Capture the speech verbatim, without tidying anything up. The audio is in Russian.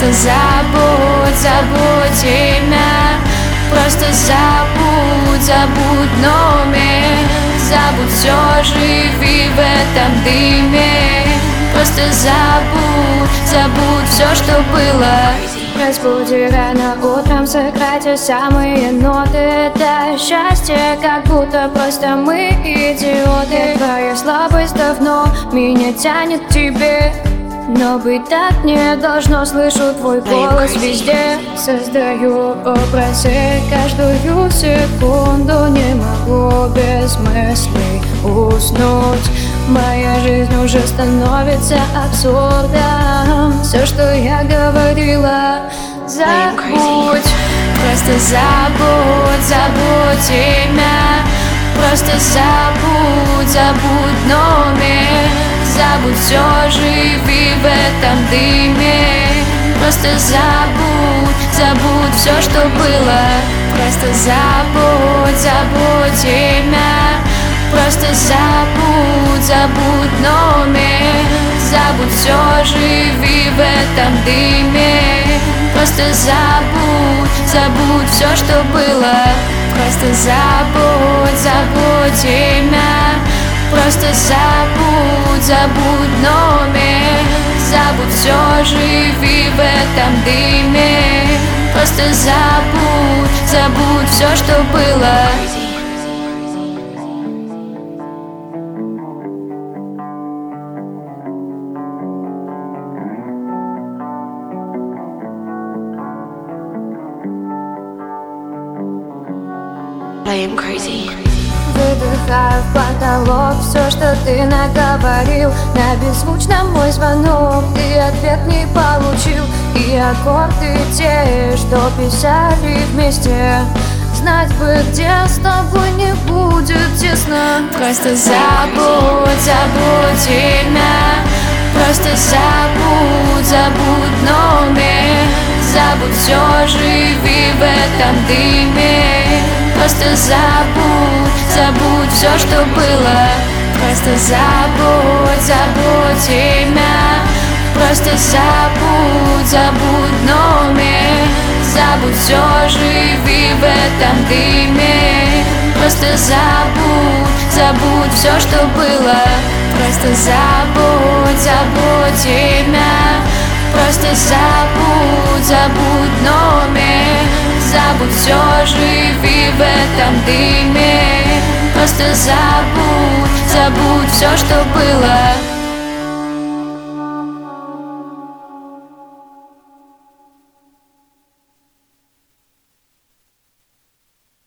Просто забудь, забудь имя. Просто забудь, забудь номер. Забудь все, живи в этом дыме. Просто забудь, забудь все, что было. Разбуди рано утром, сыграй те самые ноты. Это счастье, как будто просто мы идиоты. Твоя слабость давно меня тянет к тебе, но быть так не должно. Слышу твой голос везде, создаю образы каждую секунду. Не могу без мыслей уснуть. Моя жизнь уже становится абсурдом. Все, что я говорила, забудь. Просто забудь, забудь имя. Просто забудь, забудь номер. Забудь все, живи в этом дыме. Просто забудь, забудь все, что было. Просто забудь, забудь имя. Просто забудь, забудь номер. Забудь все, живи в этом дыме. Просто забудь, забудь все, что было. Просто забудь, забудь имя. Просто забудь, забудь номер. Забудь все, живи в этом дыме. Просто забудь, забудь все, что было. I am crazy. Выдыхаю в потолок все, что ты наговорил. На беззвучном мой звонок ты ответ не получил. И аккорды те, что писали вместе. Знать бы, где с тобой не будет тесно. Просто забудь, забудь имя. Просто забудь, забудь номер. Забудь все, живи в этом дыме. Просто забудь, забудь все, что было. Просто забудь, забудь имя. Просто забудь, забудь номер. Забудь все, живи в этом дыме. Просто забудь, забудь все, что было. Просто забудь, забудь имя. Просто забудь, забудь номер. Забудь все, живи в этом дыме. Просто забудь, забудь все, что было.